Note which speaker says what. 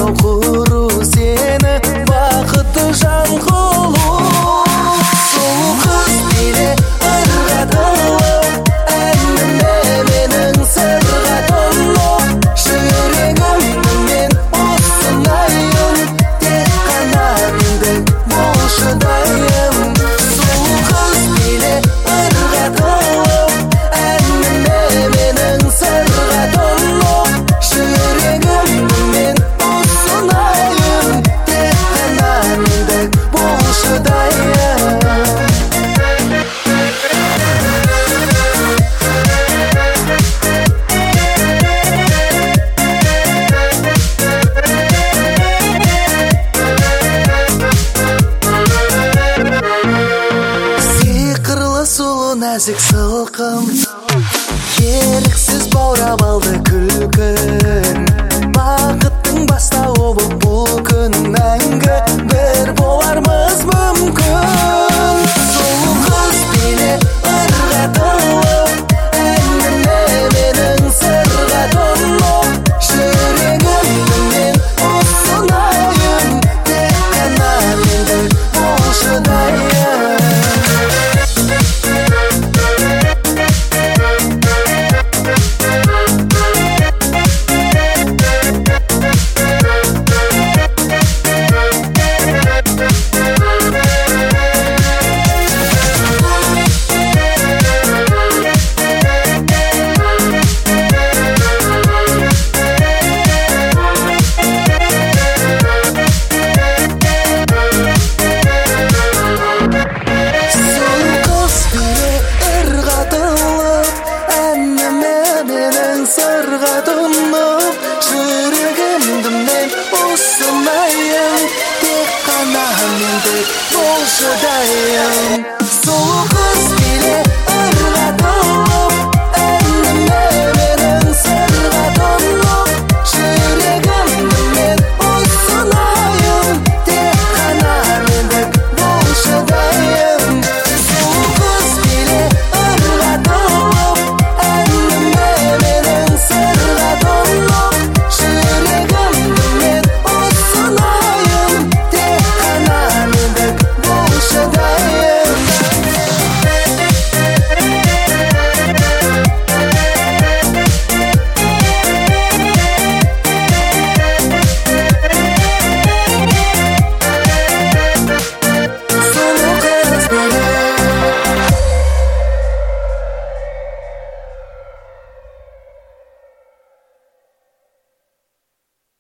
Speaker 1: байлау құру сені бақытты жан қылу. Сұлу қыз биле ырғатылып, әніме менің сырға толып, жүрегімді мен осынайын, тек қана мендік болшы дайым. Сұлу қыз биле ырғатылып, әніме менің сырға толып, жүрегімді мен осынайын, тек қана мендік болшы дайым. Сиқырлы сұлу нәзік сылқым, еріксіз баурап алды күлкін. Бақыттың бастауы болып бұл күн, мәңгі бір болармыз мүмкін. Сұлу қыз биле ырғатылып, әніме менің сырға толып, жүрегімді мен осынайын, тек қана мендік болшы дайым. Сұлу қыз биле ырғатылып, әніме менің сырға тұнып, жүрегімді мен осынайын, тек қана мендік болшы дайым. Сұлу қыз биле ырғатылып,